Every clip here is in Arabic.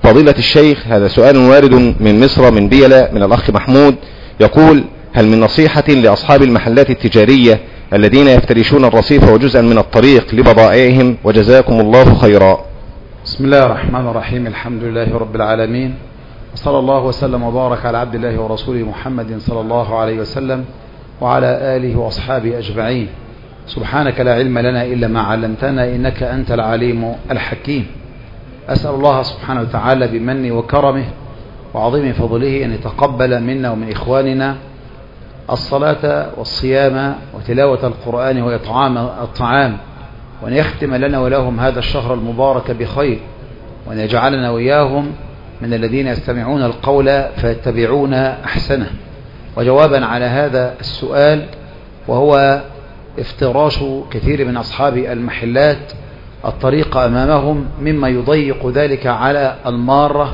فضيلة الشيخ، هذا سؤال وارد من مصر من بيلة من الأخ محمود، يقول: هل من نصيحة لأصحاب المحلات التجارية الذين يفترشون الرصيف وجزءا من الطريق لبضائعهم؟ وجزاكم الله خيرا. بسم الله الرحمن الرحيم. الحمد لله رب العالمين، وصلى الله وسلم وبارك على عبد الله ورسوله محمد صلى الله عليه وسلم وعلى آله وأصحابه أجمعين. سبحانك لا علم لنا إلا ما علمتنا، إنك أنت العليم الحكيم. أسأل الله سبحانه وتعالى بمنه وكرمه وعظيم فضله أن يتقبل منا ومن إخواننا الصلاة والصيام وتلاوة القرآن وإطعام الطعام، وأن يختم لنا ولهم هذا الشهر المبارك بخير، وأن يجعلنا وإياهم من الذين يستمعون القول فيتبعون أحسنه. وجوابا على هذا السؤال، وهو افتراش كثير من أصحاب المحلات الطريق أمامهم مما يضيق ذلك على المارة،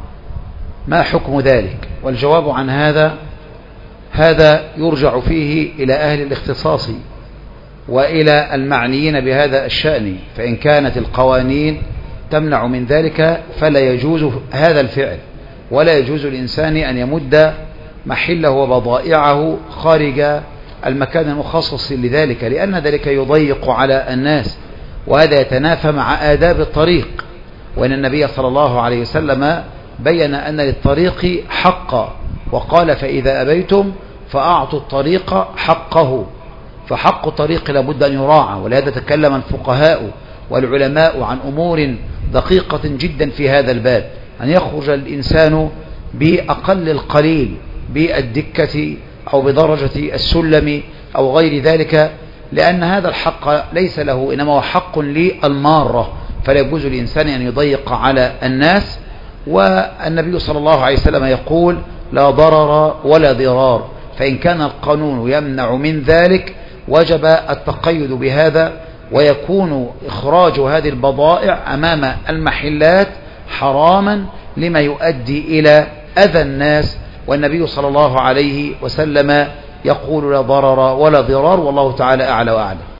ما حكم ذلك؟ والجواب عن هذا يرجع فيه إلى أهل الاختصاص وإلى المعنيين بهذا الشأن، فإن كانت القوانين تمنع من ذلك فلا يجوز هذا الفعل، ولا يجوز الإنسان أن يمد محله وبضائعه خارج المكان المخصص لذلك، لأن ذلك يضيق على الناس، وهذا يتنافى مع آداب الطريق. وأن النبي صلى الله عليه وسلم بين أن للطريق حقا، وقال: فإذا أبيتم فأعطوا الطريق حقه. فحق الطريق لابد أن يراعى، ولهذا تكلم الفقهاء والعلماء عن أمور دقيقة جدا في هذا الباب، أن يخرج الإنسان بأقل القليل بالدكة أو بدرجة السلم أو غير ذلك، لأن هذا الحق ليس له، إنما هو حق للمارة، فلا يجوز الإنسان أن يضيق على الناس. والنبي صلى الله عليه وسلم يقول: لا ضرر ولا ضرار، فإن كان القانون يمنع من ذلك وجب التقيد بهذا، ويكون إخراج هذه البضائع أمام المحلات حراما لما يؤدي إلى أذى الناس. والنبي صلى الله عليه وسلم يقول: لا ضرر ولا ضرار، والله تعالى أعلى وأعلم.